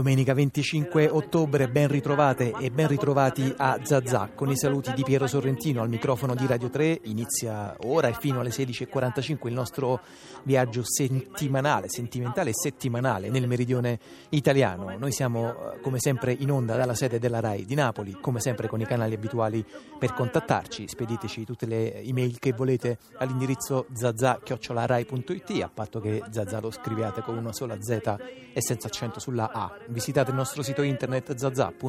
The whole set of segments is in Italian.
Domenica 25 ottobre, ben ritrovate e ben ritrovati a Zazà. Con i saluti di Piero Sorrentino al microfono di Radio 3. Inizia ora e fino alle 16:45 il nostro viaggio sentimentale e settimanale nel meridione italiano. Noi siamo come sempre in onda dalla sede della RAI di Napoli, come sempre con i canali abituali per contattarci. Spediteci tutte le email che volete all'indirizzo zazà@rai.it, a patto che Zazà lo scriviate con una sola Z e senza accento sulla A. Visitate il nostro sito internet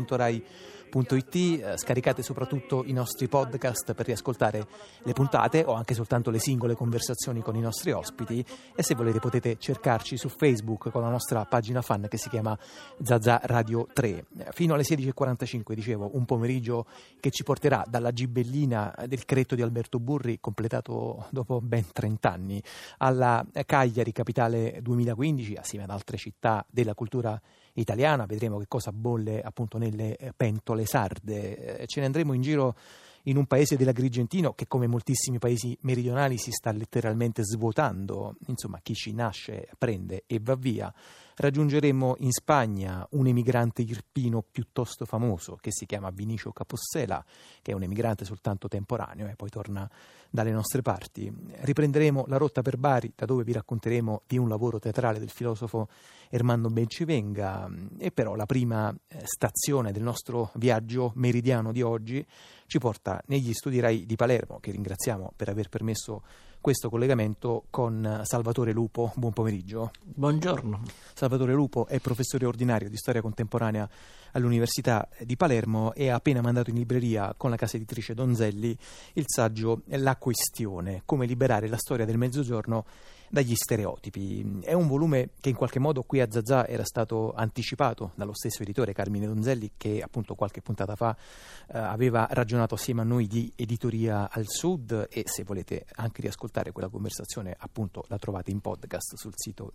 zazà.rai.it, scaricate soprattutto i nostri podcast per riascoltare le puntate o anche soltanto le singole conversazioni con i nostri ospiti, e se volete potete cercarci su Facebook con la nostra pagina fan che si chiama Zazà Radio 3. Fino alle 16:45, dicevo, un pomeriggio che ci porterà dalla gibellina del Cretto di Alberto Burri, completato dopo ben 30 anni, alla Cagliari Capitale 2015, assieme ad altre città della cultura italiana. Vedremo che cosa bolle appunto nelle pentole sarde. Ce ne andremo in giro in un paese dell'Agrigentino che, come moltissimi paesi meridionali, si sta letteralmente svuotando. Insomma, chi ci nasce prende e va via. Raggiungeremo in Spagna un emigrante irpino piuttosto famoso che si chiama Vinicio Capossela, che è un emigrante soltanto temporaneo e poi torna dalle nostre parti. Riprenderemo la rotta per Bari, da dove vi racconteremo di un lavoro teatrale del filosofo Ermanno Bencivenga, e però la prima stazione del nostro viaggio meridiano di oggi ci porta negli studi RAI di Palermo, che ringraziamo per aver permesso questo collegamento con Salvatore Lupo. Buon pomeriggio. Buongiorno. Salvatore Lupo è professore ordinario di storia contemporanea all'Università di Palermo e ha appena mandato in libreria con la casa editrice Donzelli il saggio La questione, come liberare la storia del Mezzogiorno dagli stereotipi. È un volume che in qualche modo qui a Zazà era stato anticipato dallo stesso editore Carmine Donzelli, che appunto qualche puntata fa aveva ragionato assieme a noi di editoria al Sud, e se volete anche riascoltare quella conversazione appunto la trovate in podcast sul sito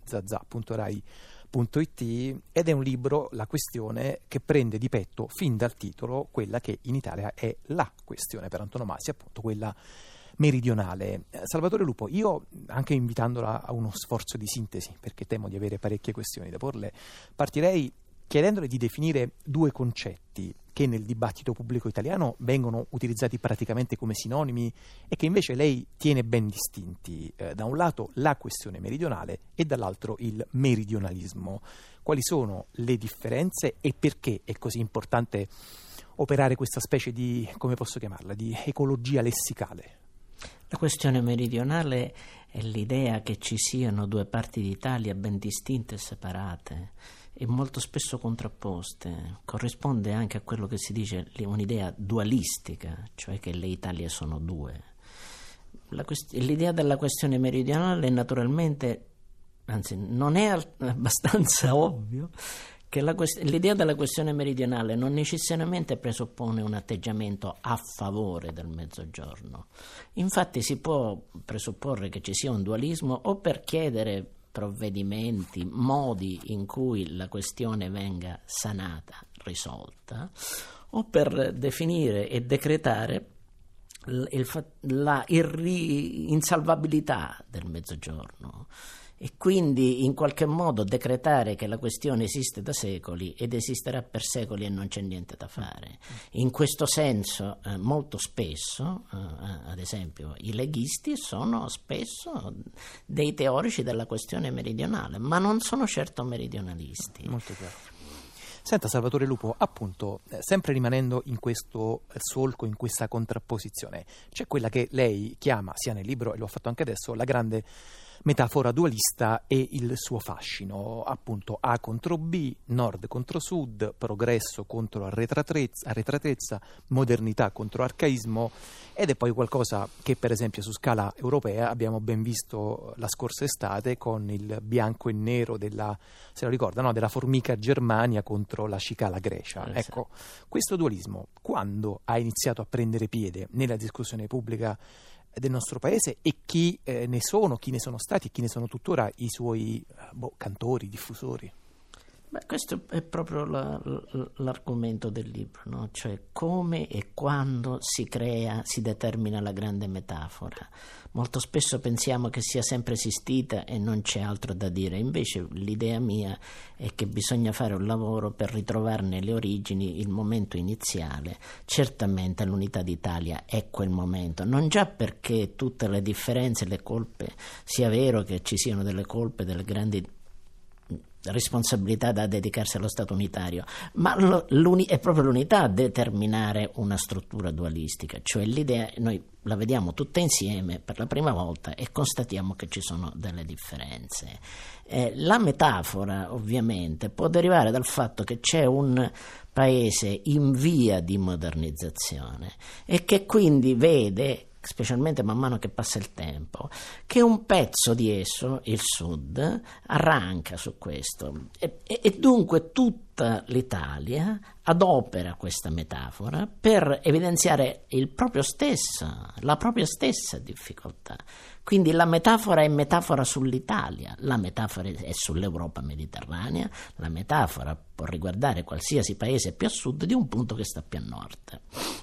zazà.rai.it. ed è un libro, La questione, che prende di petto fin dal titolo quella che in Italia è la questione per antonomasia, appunto quella meridionale. Salvatore Lupo, io, anche invitandola a uno sforzo di sintesi, perché temo di avere parecchie questioni da porle, partirei chiedendole di definire due concetti che nel dibattito pubblico italiano vengono utilizzati praticamente come sinonimi e che invece lei tiene ben distinti. Da un lato la questione meridionale e dall'altro il meridionalismo. Quali sono le differenze e perché è così importante operare questa specie di, come posso chiamarla, di ecologia lessicale? La questione meridionale è l'idea che ci siano due parti d'Italia ben distinte e separate e molto spesso contrapposte. Corrisponde anche a quello che si dice un'idea dualistica, cioè che le Italie sono due. L'idea della questione meridionale naturalmente, anzi non è abbastanza ovvio, che l'idea della questione meridionale non necessariamente presuppone un atteggiamento a favore del Mezzogiorno. Infatti si può presupporre che ci sia un dualismo o per chiedere provvedimenti, modi in cui la questione venga sanata, risolta, o per definire e decretare la insalvabilità del Mezzogiorno. E quindi in qualche modo decretare che la questione esiste da secoli ed esisterà per secoli e non c'è niente da fare. In questo senso molto spesso, ad esempio, i leghisti sono spesso dei teorici della questione meridionale, ma non sono certo meridionalisti. Molto chiaro. Senta Salvatore Lupo, appunto, sempre rimanendo in questo solco, in questa contrapposizione, c'è quella che lei chiama, sia nel libro e lo ha fatto anche adesso, la grande metafora dualista e il suo fascino, appunto A contro B, nord contro sud, progresso contro arretratezza, modernità contro arcaismo, ed è poi qualcosa che per esempio su scala europea abbiamo ben visto la scorsa estate con il bianco e nero della, se lo ricorda, no? Della formica Germania contro la cicala Grecia. Ecco, questo dualismo quando ha iniziato a prendere piede nella discussione pubblica del nostro paese, e chi ne sono stati e chi ne sono tuttora i suoi cantori, diffusori? Questo è proprio l'argomento del libro, no? Cioè come e quando si determina la grande metafora. Molto spesso pensiamo che sia sempre esistita e non c'è altro da dire, invece l'idea mia è che bisogna fare un lavoro per ritrovarne le origini, il momento iniziale. Certamente l'Unità d'Italia è quel momento, non già perché tutte le differenze e le colpe, sia vero che ci siano delle colpe, delle grandi responsabilità da dedicarsi allo Stato unitario, ma è proprio l'unità a determinare una struttura dualistica, cioè l'idea, noi la vediamo tutta insieme per la prima volta e constatiamo che ci sono delle differenze. La metafora ovviamente può derivare dal fatto che c'è un paese in via di modernizzazione e che quindi vede, specialmente man mano che passa il tempo, che un pezzo di esso, il Sud, arranca su questo e dunque tutta l'Italia adopera questa metafora per evidenziare la propria stessa difficoltà. Quindi la metafora è metafora sull'Italia, la metafora è sull'Europa mediterranea, la metafora può riguardare qualsiasi paese più a sud di un punto che sta più a nord.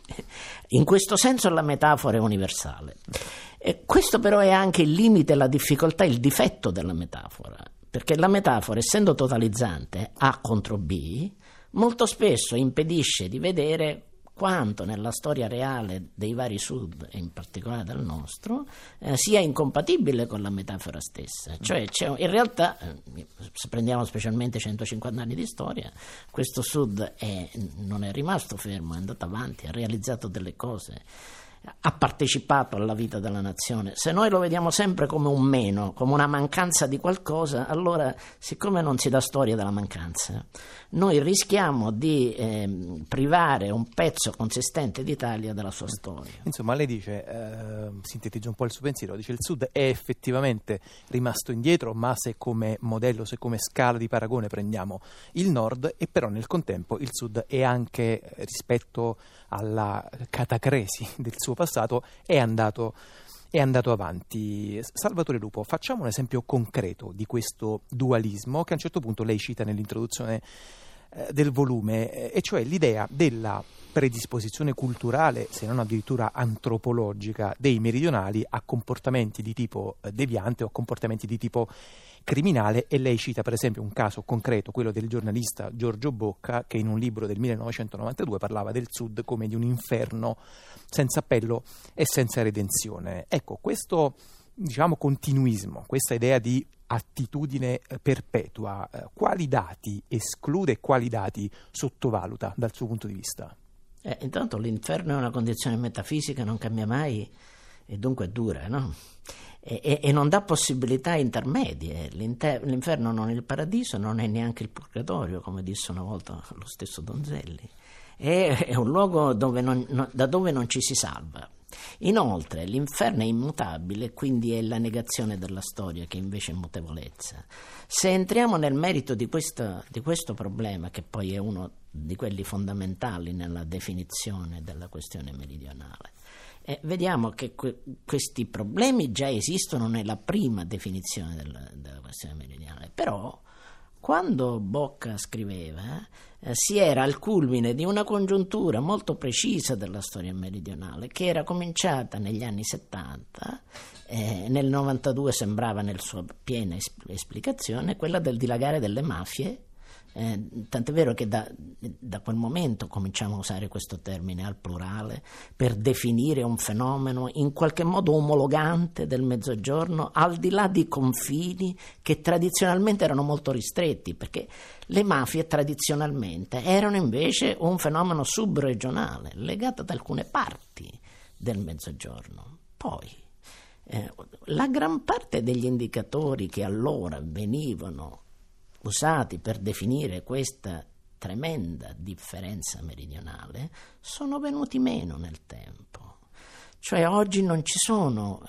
In questo senso la metafora è universale. Questo però è anche il limite, la difficoltà, il difetto della metafora, perché la metafora, essendo totalizzante A contro B, molto spesso impedisce di vedere quanto nella storia reale dei vari sud, e in particolare del nostro, sia incompatibile con la metafora stessa. Cioè in realtà, se prendiamo specialmente 150 anni di storia, questo sud non è rimasto fermo, è andato avanti, ha realizzato delle cose, ha partecipato alla vita della nazione. Se noi lo vediamo sempre come un meno, come una mancanza di qualcosa, allora, siccome non si dà storia della mancanza, noi rischiamo di privare un pezzo consistente d'Italia della sua storia. Insomma, lei dice, sintetizza un po' il suo pensiero, dice il Sud è effettivamente rimasto indietro, ma se come modello, se come scala di paragone prendiamo il Nord, e però nel contempo il Sud è anche, rispetto alla catacresi del suo passato, è andato avanti. Salvatore Lupo, facciamo un esempio concreto di questo dualismo che a un certo punto lei cita nell'introduzione del volume, e cioè l'idea della predisposizione culturale, se non addirittura antropologica, dei meridionali a comportamenti di tipo deviante o a comportamenti di tipo criminale. E lei cita per esempio un caso concreto, quello del giornalista Giorgio Bocca, che in un libro del 1992 parlava del Sud come di un inferno senza appello e senza redenzione. Ecco, questo continuismo, questa idea di attitudine perpetua, quali dati esclude e quali dati sottovaluta dal suo punto di vista? Intanto l'inferno è una condizione metafisica, non cambia mai e dunque è dura, no? E non dà possibilità intermedie. L'inferno non è il paradiso, non è neanche il purgatorio, come disse una volta lo stesso Donzelli. È un luogo da dove non ci si salva. Inoltre l'inferno è immutabile, quindi è la negazione della storia, che invece è mutevolezza. Se entriamo nel merito di questo problema, che poi è uno di quelli fondamentali nella definizione della questione meridionale, vediamo che questi problemi già esistono nella prima definizione della questione meridionale. Però quando Bocca scriveva, si era al culmine di una congiuntura molto precisa della storia meridionale, che era cominciata negli anni 70, nel 92 sembrava nella sua piena esplicazione, quella del dilagare delle mafie. Tant'è vero che da quel momento cominciamo a usare questo termine al plurale per definire un fenomeno in qualche modo omologante del Mezzogiorno, al di là di confini che tradizionalmente erano molto ristretti, perché le mafie tradizionalmente erano invece un fenomeno subregionale legato ad alcune parti del Mezzogiorno. Poi la gran parte degli indicatori che allora venivano usati per definire questa tremenda differenza meridionale sono venuti meno nel tempo. Cioè oggi non ci sono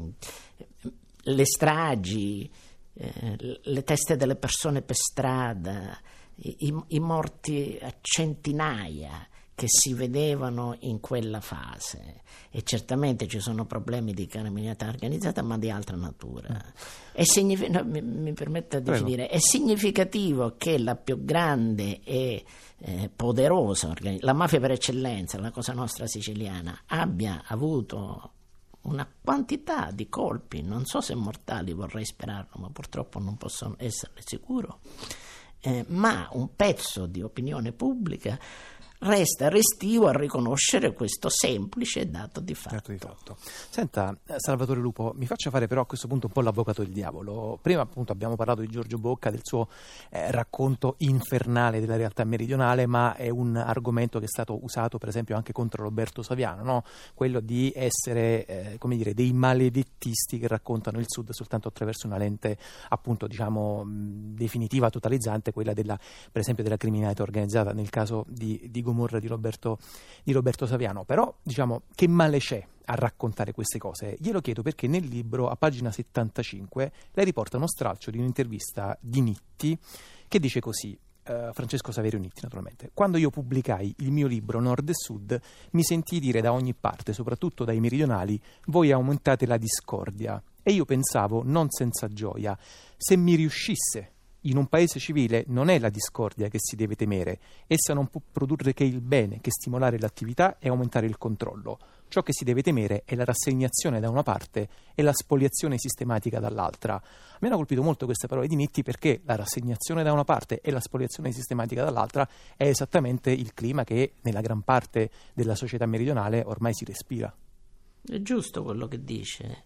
le stragi, le teste delle persone per strada, i morti a centinaia che si vedevano in quella fase, e certamente ci sono problemi di criminalità organizzata, ma di altra natura. Mi permetta di finire, è significativo che la più grande e poderosa la mafia per eccellenza, la Cosa Nostra siciliana, abbia avuto una quantità di colpi, non so se mortali, vorrei sperarlo, ma purtroppo non posso esserne sicuro, ma un pezzo di opinione pubblica resta restio a riconoscere questo semplice dato di fatto. Senta, Salvatore Lupo, mi faccia fare però a questo punto un po' l'avvocato del diavolo. Prima appunto abbiamo parlato di Giorgio Bocca, del suo racconto infernale della realtà meridionale, ma è un argomento che è stato usato per esempio anche contro Roberto Saviano, no? Quello di essere dei maledettisti che raccontano il Sud soltanto attraverso una lente appunto definitiva, totalizzante, quella per esempio della criminalità organizzata nel caso di Gomorra di Roberto Saviano. Però che male c'è a raccontare queste cose? Glielo chiedo perché nel libro, a pagina 75, lei riporta uno stralcio di un'intervista di Nitti che dice così, Francesco Saverio Nitti naturalmente: quando io pubblicai il mio libro Nord e Sud mi sentii dire da ogni parte, soprattutto dai meridionali: voi aumentate la discordia. E io pensavo, non senza gioia, se mi riuscisse. In un paese civile non è la discordia che si deve temere, essa non può produrre che il bene, che stimolare l'attività e aumentare il controllo. Ciò che si deve temere è la rassegnazione da una parte e la spoliazione sistematica dall'altra. Mi hanno colpito molto queste parole di Nitti, perché la rassegnazione da una parte e la spoliazione sistematica dall'altra è esattamente il clima che nella gran parte della società meridionale ormai si respira. È giusto quello che dice.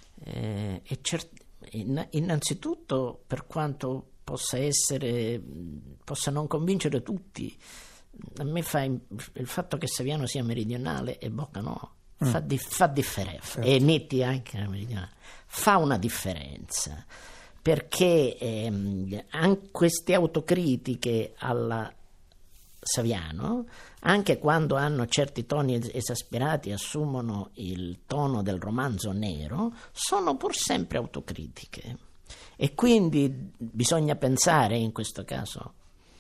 Innanzitutto, per quanto possa non convincere tutti, a me fa il fatto che Saviano sia meridionale e Bocca no, fa differenza, e Nitti anche meridionale, fa una differenza, perché anche queste autocritiche alla Saviano, anche quando hanno certi toni esasperati, assumono il tono del romanzo nero, sono pur sempre autocritiche. E quindi bisogna pensare, in questo caso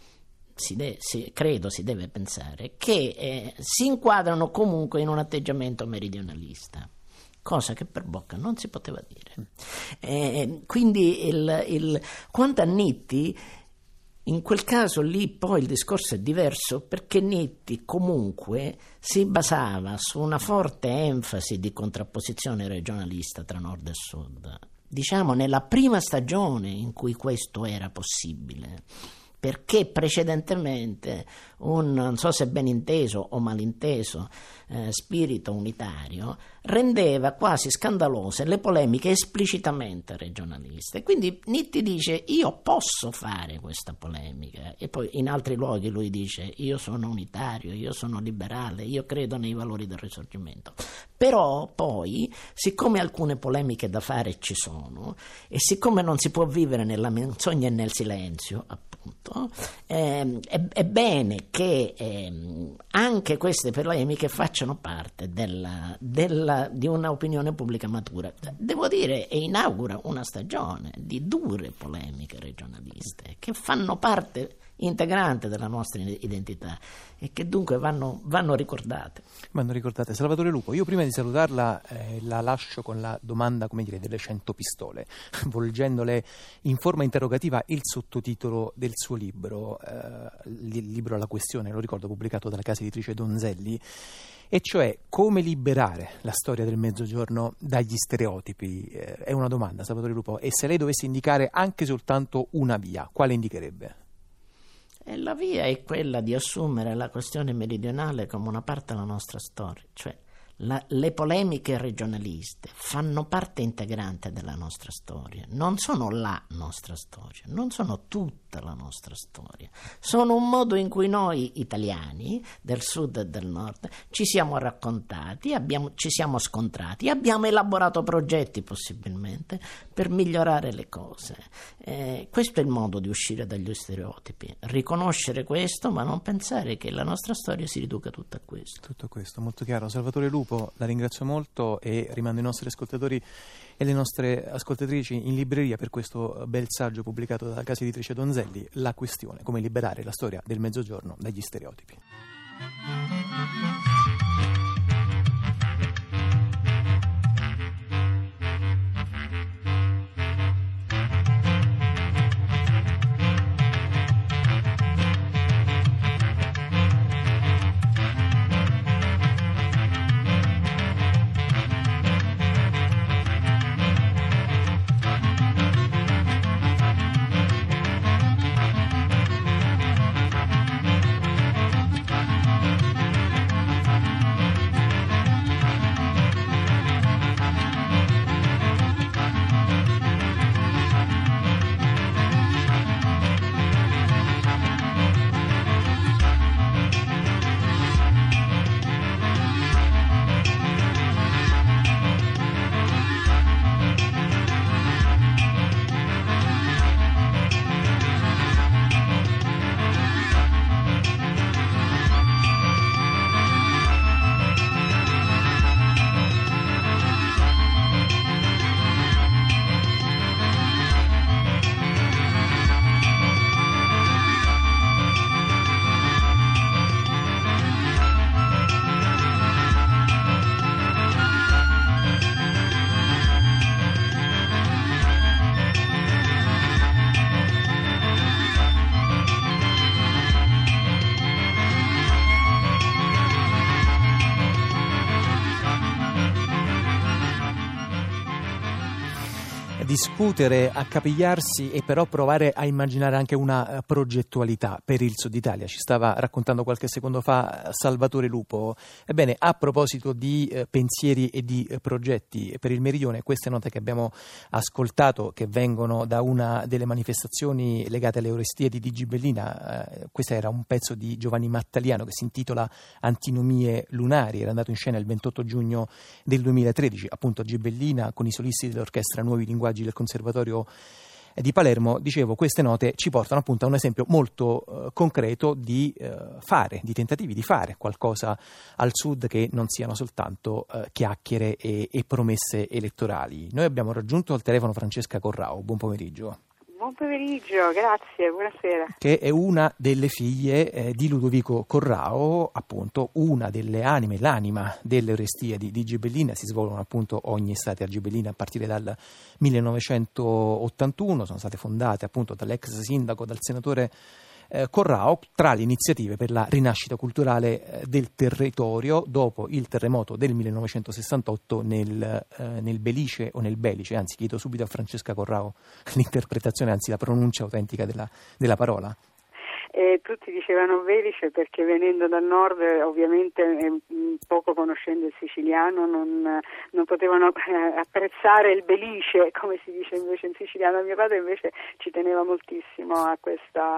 credo si deve pensare, che si inquadrano comunque in un atteggiamento meridionalista, cosa che per Bocca non si poteva dire. Quindi quanto a Nitti, in quel caso lì poi il discorso è diverso, perché Nitti comunque si basava su una forte enfasi di contrapposizione regionalista tra nord e sud, nella prima stagione in cui questo era possibile, perché precedentemente non so se ben inteso o malinteso, spirito unitario rendeva quasi scandalose le polemiche esplicitamente regionaliste. Quindi Nitti dice: io posso fare questa polemica, e poi in altri luoghi lui dice: io sono unitario, io sono liberale, io credo nei valori del Risorgimento. Però poi, siccome alcune polemiche da fare ci sono, e siccome non si può vivere nella menzogna e nel silenzio, appunto, è bene che anche queste polemiche facciano parte di una opinione pubblica matura. Devo dire, e inaugura una stagione di dure polemiche regionaliste che fanno parte integrante della nostra identità e che dunque vanno ricordate. Salvatore Lupo, io prima di salutarla la lascio con la domanda, delle 100 pistole, volgendole in forma interrogativa il sottotitolo del suo libro, il libro alla questione, lo ricordo, pubblicato dalla casa editrice Donzelli, e cioè: come liberare la storia del Mezzogiorno dagli stereotipi? È una domanda, Salvatore Lupo, e se lei dovesse indicare anche soltanto una via, quale indicherebbe? La via è quella di assumere la questione meridionale come una parte della nostra storia, cioè le polemiche regionaliste fanno parte integrante della nostra storia, non sono la nostra storia, non sono tutta la nostra storia, sono un modo in cui noi italiani del sud e del nord ci siamo raccontati, ci siamo scontrati, abbiamo elaborato progetti possibilmente per migliorare le cose. Questo è il modo di uscire dagli stereotipi, riconoscere questo, ma non pensare che la nostra storia si riduca tutta a questo. Tutto questo, molto chiaro. Salvatore Lupo, la ringrazio molto e rimando i nostri ascoltatori e le nostre ascoltatrici in libreria per questo bel saggio pubblicato dalla casa editrice Donzelli, La questione, come liberare la storia del Mezzogiorno dagli stereotipi. discutere, accapigliarsi e però provare a immaginare anche una progettualità per il Sud Italia. Ci stava raccontando qualche secondo fa Salvatore Lupo. Ebbene, a proposito di pensieri e di progetti per il Meridione, queste note che abbiamo ascoltato, che vengono da una delle manifestazioni legate alle Orestie di Gibellina, questo era un pezzo di Giovanni Mattaliano che si intitola Antinomie lunari, era andato in scena il 28 giugno del 2013, appunto a Gibellina, con i solisti dell'orchestra Nuovi Linguaggi del Conservatorio di Palermo. Dicevo, queste note ci portano appunto a un esempio molto concreto di tentativi di fare qualcosa al Sud che non siano soltanto chiacchiere e promesse elettorali. Noi abbiamo raggiunto al telefono Francesca Corrao. Buon pomeriggio. Buon pomeriggio, grazie, buonasera. Che è una delle figlie di Ludovico Corrao, appunto una delle anime, l'anima delle Orestie di Gibellina. Si svolgono appunto ogni estate a Gibellina a partire dal 1981, sono state fondate appunto dall'ex sindaco, dal senatore Corrao, tra le iniziative per la rinascita culturale del territorio dopo il terremoto del 1968 nel Belice o nel Belice, anzi chiedo subito a Francesca Corrao l'interpretazione, anzi la pronuncia autentica della parola. Tutti dicevano Belice perché venendo dal nord ovviamente poco conoscendo il siciliano non potevano apprezzare il Belice, come si dice invece in siciliano. Mio padre invece ci teneva moltissimo a questa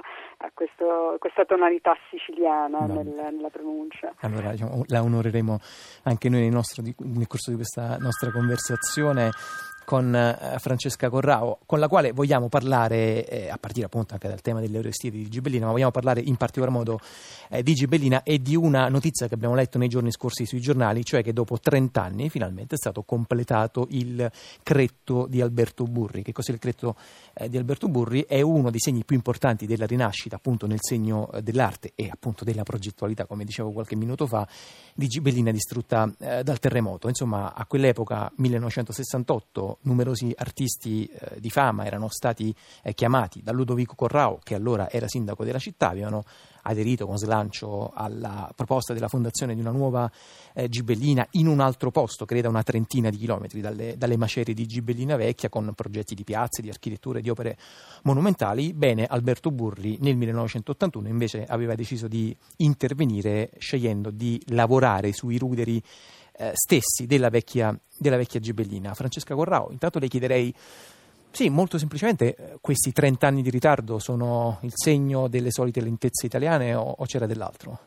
tonalità siciliana nella pronuncia. Allora la onoreremo anche noi nel corso di questa nostra conversazione con Francesca Corrao, con la quale vogliamo parlare, a partire appunto anche dal tema delle Orestie di Gibellina, ma vogliamo parlare in particolar modo di Gibellina e di una notizia che abbiamo letto nei giorni scorsi sui giornali, cioè che dopo 30 anni finalmente è stato completato il Cretto di Alberto Burri. Che cos'è il Cretto di Alberto Burri? È uno dei segni più importanti della rinascita, appunto nel segno dell'arte e appunto della progettualità, come dicevo qualche minuto fa, di Gibellina distrutta dal terremoto. Insomma, a quell'epoca, 1968, numerosi artisti di fama erano stati chiamati da Ludovico Corrao, che allora era sindaco della città, avevano aderito con slancio alla proposta della fondazione di una nuova Gibellina in un altro posto, credo una trentina di chilometri dalle macerie di Gibellina Vecchia, con progetti di piazze, di architetture, di opere monumentali. Bene, Alberto Burri nel 1981 invece aveva deciso di intervenire scegliendo di lavorare sui ruderi stessi della vecchia Gibellina. Francesca Corrao, intanto le chiederei, sì, molto semplicemente, questi 30 anni di ritardo sono il segno delle solite lentezze italiane o c'era dell'altro?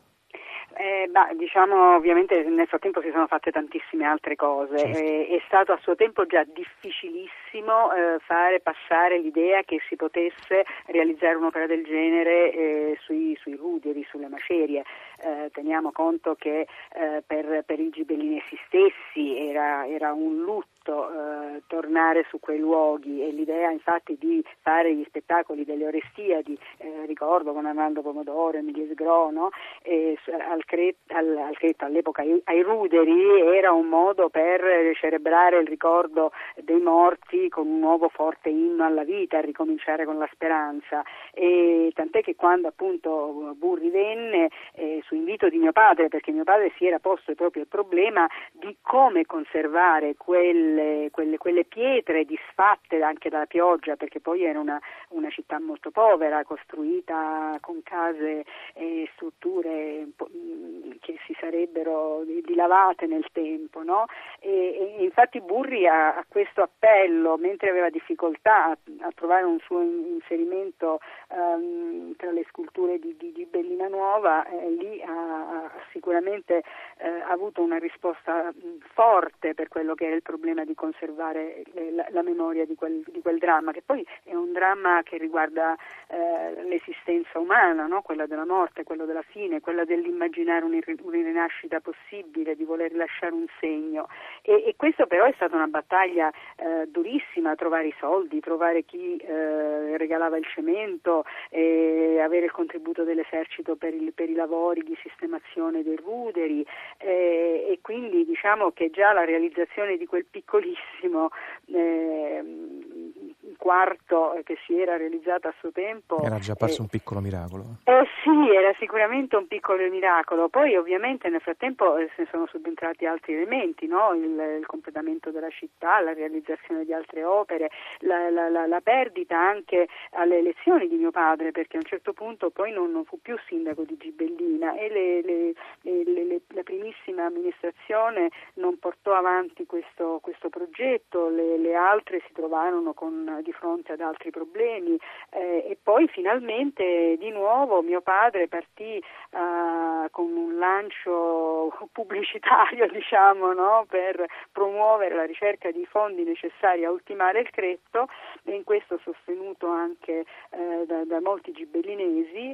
Diciamo, ovviamente nel frattempo si sono fatte tantissime altre cose. Certo. È stato a suo tempo già difficilissimo fare passare l'idea che si potesse realizzare un'opera del genere sui ruderi, sulle macerie. Teniamo conto che per i gibellinesi stessi era un lutto tornare su quei luoghi, e l'idea infatti di fare gli spettacoli delle Orestiadi, ricordo con Armando Pomodoro, Emilio Sgro, no? Al Cretto, all'epoca ai ruderi, era un modo per celebrare il ricordo dei morti con un nuovo forte inno alla vita, a ricominciare con la speranza. E tant'è che quando appunto Burri venne, su invito di mio padre, perché mio padre si era posto proprio il problema di come conservare quelle pietre disfatte anche dalla pioggia, perché poi era una città molto povera, costruita con case e strutture che si sarebbero dilavate nel tempo, no? E infatti Burri a questo appello, mentre aveva difficoltà a trovare un suo inserimento tra le sculture di Gibellina Nuova, lì ha sicuramente avuto una risposta forte per quello che era il problema di conservare la memoria di quel dramma, che poi è un dramma che riguarda l'esistenza umana, no? Quella della morte, quello della fine, quella dell'immaginare una rinascita possibile, di voler lasciare un segno. E questo però è stata una battaglia durissima, trovare i soldi, trovare chi regalava il cemento, avere il contributo dell'esercito per i lavori di sistemazione dei ruderi, e quindi diciamo che già la realizzazione di quel piccolissimo quarto che si era realizzata a suo tempo era già apparso un piccolo miracolo. Sì, era sicuramente un piccolo miracolo. Poi ovviamente nel frattempo se ne sono subentrati altri elementi, no? Il completamento della città, la realizzazione di altre opere, la perdita anche alle elezioni di mio padre, perché a un certo punto poi non fu più sindaco di Gibellina e la primissima amministrazione non portò avanti questo progetto, le altre si trovarono di fronte ad altri problemi e poi finalmente di nuovo mio padre partì con un lancio pubblicitario, diciamo, no? Per promuovere la ricerca di fondi necessari a ultimare il Cretto, e in questo sostenuto anche da molti gibellinesi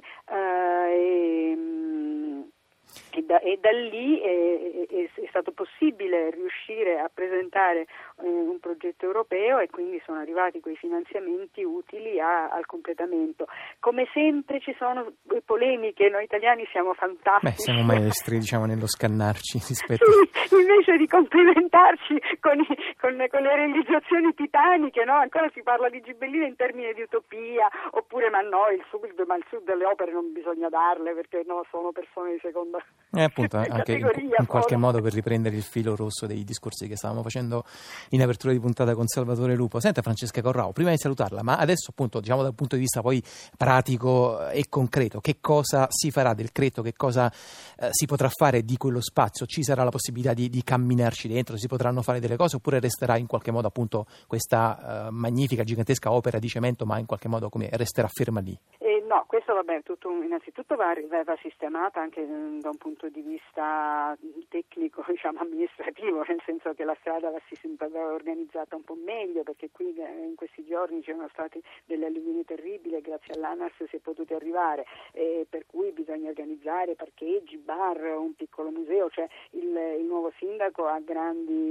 e da lì è stato possibile riuscire a presentare un progetto europeo e quindi sono arrivati quei finanziamenti utili al completamento. Come sempre ci sono polemiche, noi italiani siamo fantastici. Siamo maestri, diciamo, nello scannarci rispetto. Sì, invece di complimentarci con le realizzazioni titaniche, no? Ancora si parla di Gibellina in termini di utopia, oppure ma il sud delle opere non bisogna darle perché no, sono persone di seconda appunto, anche in qualche modo per riprendere il filo rosso dei discorsi che stavamo facendo in apertura di puntata con Salvatore Lupo. Senta Francesca Corrao, prima di salutarla, ma adesso appunto diciamo dal punto di vista poi pratico e concreto, che cosa si farà del Cretto, che cosa si potrà fare di quello spazio? Ci sarà la possibilità di camminarci dentro, si potranno fare delle cose oppure resterà in qualche modo appunto questa magnifica, gigantesca opera di cemento, ma in qualche modo come resterà ferma lì? No, questo innanzitutto va sistemata anche da un punto di vista tecnico, diciamo amministrativo, nel senso che la strada va organizzata un po' meglio, perché qui in questi giorni c'erano state delle alluvioni terribili e grazie all'ANAS si è potuti arrivare, per cui bisogna organizzare parcheggi, bar, un piccolo museo, cioè il nuovo sindaco ha grandi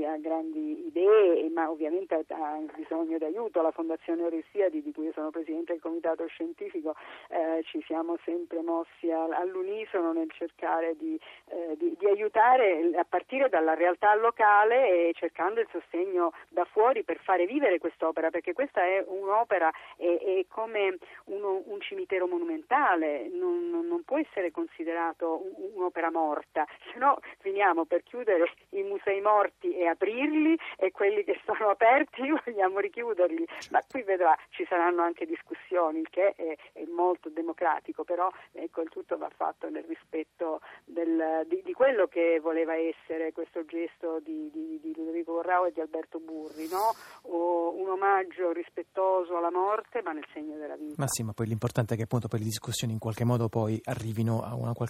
idee, ma ovviamente ha bisogno di aiuto. La Fondazione Oresiadi, di cui io sono presidente del comitato scientifico, ci siamo sempre mossi all'unisono nel cercare di aiutare a partire dalla realtà locale e cercando il sostegno da fuori per fare vivere quest'opera, perché questa è un'opera, è come un cimitero monumentale, non può essere considerato un'opera morta, se no finiamo per chiudere i musei morti e aprirli, e quelli che sono aperti vogliamo richiuderli, ma qui vedrà ci saranno anche discussioni, il che è molto democratico, però ecco, il tutto va fatto nel rispetto di quello che voleva essere questo gesto di Ludovico Corrao e di Alberto Burri, no? Un omaggio rispettoso alla morte, ma nel segno della vita. Ma sì, ma poi l'importante è che appunto poi le discussioni in qualche modo poi arrivino a una qualche